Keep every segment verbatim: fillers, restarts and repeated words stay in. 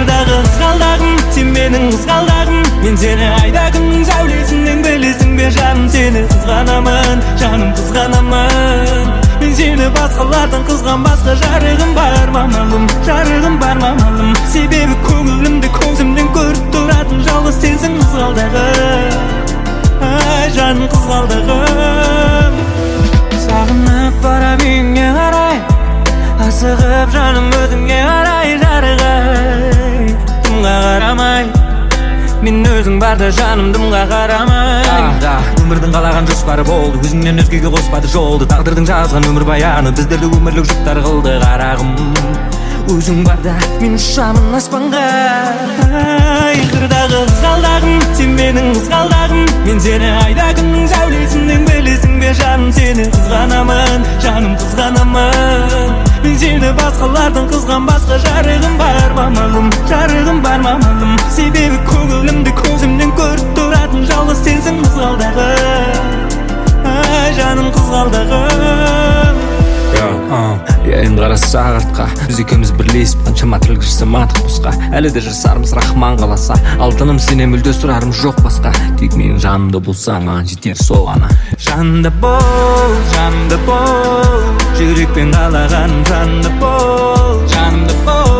қырдағы қызғалдағым, сен менің қызғалдағым. Мен сені айда күннің сәулесінен білесің бе жаным, сені қызғанамын, жаным қызғанамын. Мен сені басқалардан қызған басқа жарығым бар мамалым, жарығым бар мамалым. Себебі көңілімді көзімнен көріп тұратын жалғыз сенсің қызғалдағым, ай жаным қызғалдағым. Сағынып барам үйіңе қарай, асығып жаным өзіңе қарай жарығай. Дымға қарамай, мен өзің барда жаным дымға қарамай. Да, өмірдің қалаған жоспары болды, өзіңнен өзгеге қоспады жолды. Тағдырдың жазған өмір баяны біздерді өмірлік жұптар қылды қарағым. Өзің барда мен ұшамын аспанға. Ай қырдағы қызғалдағым, сен менің қызғалдағым. Мен сені айда күннің сәулесінен білесің бе жаным, сені қызғанамын, жаным қызғанамын. Мен сені басқалардан қызған басқа жарығым бар мамалым, жарығым бар мамалым. Себебі көңілімді көзімнен көріп тұратын жалғыз сенсің қызғалдағым, ай жаным қызғалдағым. Енді қарасы сағатқа, біз екеуміз бірлесіп қаншама тірлік жасамадық босқа. Әлі де жасарымыз рахман қаласа, алтыным сенен мүлде сұрарым жоқ басқа. Тек менің жанымда болсаң маған жетер сол ғана. Жанымда бол, жанымда бол, жүрекпен қалағаным жанымда бол, жанымда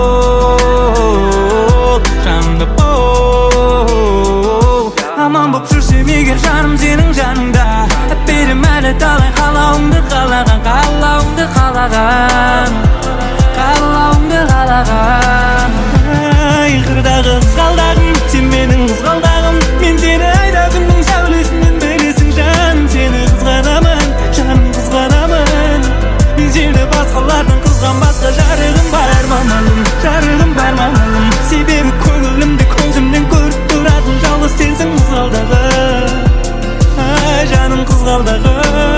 бол, жанымда бол. Аман боп жүрсем егер жаным сенің жаныңда, берем әлі талай қалауыңды қалаған, қалауыңды қалаған, қалауыңды қалаған. Ай қырдағы қызғалдағым, сен менің қызғалдағым. Мен сені айда күннің сәулесінен білесің жаным, сені қызғанамын, жаным қызғанамын. Мен сені басқалардан қызған басқа жарығым бар мамалым, жарығым бар мамалым. Себебі көңілімді көзімнен көріп тұратын жалғыз сенсің қызғалдағым, ай жаным қызғалдағым.